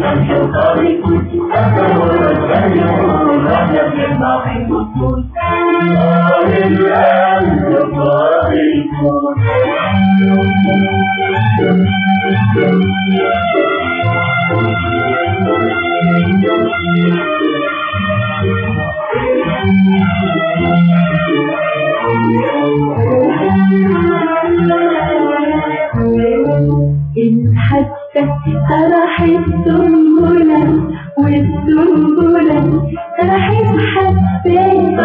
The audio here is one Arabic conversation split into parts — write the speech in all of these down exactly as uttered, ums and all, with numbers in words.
الشمس وطارق الدور الغيور واحنا بنطلع في البطول نار القلب طارقون حتى راحت سنبلة والسنبلة راحت حبات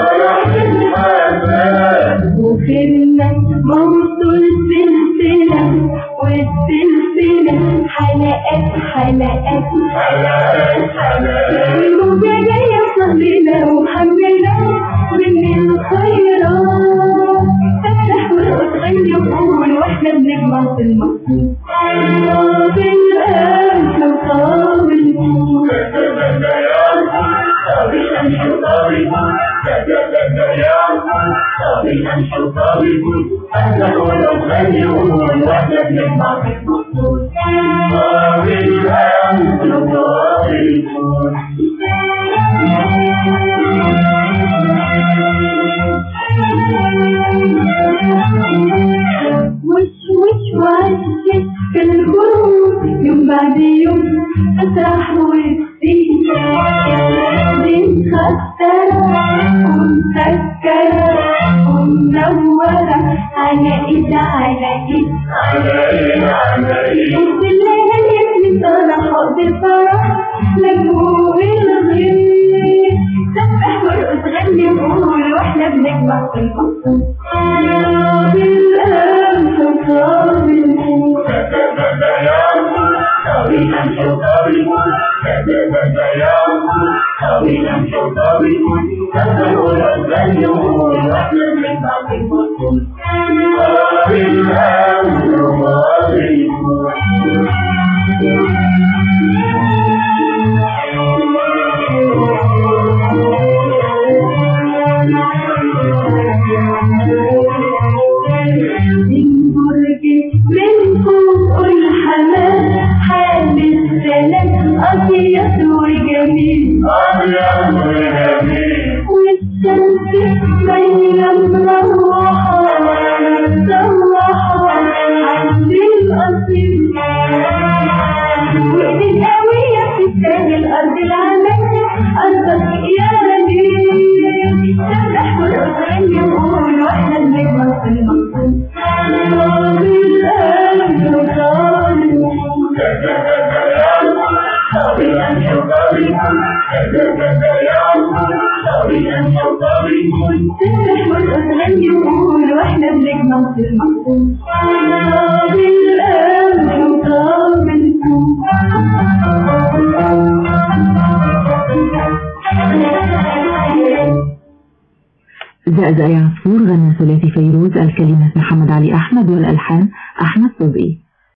وخيرنا موصول سلسلة والسلسلة حلقات حلقات الموجة جاية صلينا وحملنا من الخيرات تفتح وتغني وقول واحنا بنجمع في المقصود بالأمس وطاب الفول تتبنى يا طاب الأمس وطاب الفول تتبنى يا طاب الأمس وطاب الفول أهلا ولو خيرون واحنا بنجمع في المقصود طاب الأمس وطاب الفول وش وش وعشت في الغروب يوم بعد يوم أسرح ويبتدي دي مخسرة ومسكرة ومنورة على إيد على إيد على إيد على إيد بالليل يبني طالع حوض الفرح لجوه الغير سبح ورقص غني وقول واحنا بنجمع في المقصود بالأمس وطاب الفول تتبنى يا طاب الأمس وطاب الفول تتبنى يا طاب الأمس وطاب الفول أهلا ولو خيرون واحنا بنجمع في المقصود طاب الأمس وطاب الفول أبيض وجميل أبيض وجميل والشمس ميلة مروحة مروحة عند الأصيل وإيدي قوية تستاهل أرض العمل أرضك يا ليل سبح ورقص غني وقول واحنا بنجمع في المقصود طاب القلب وطاب الفول طاب الأمس وطاب الفول تتبنى يا طاب الأمس وطاب الفول سبح ورقص غني وقول واحنا بنجمع في المقصود طاب القلب وطاب الفول. زقزق يا عصفور غنى ثلاثي فيروز، الكلمات محمد علي أحمد والألحان أحمد صدقي.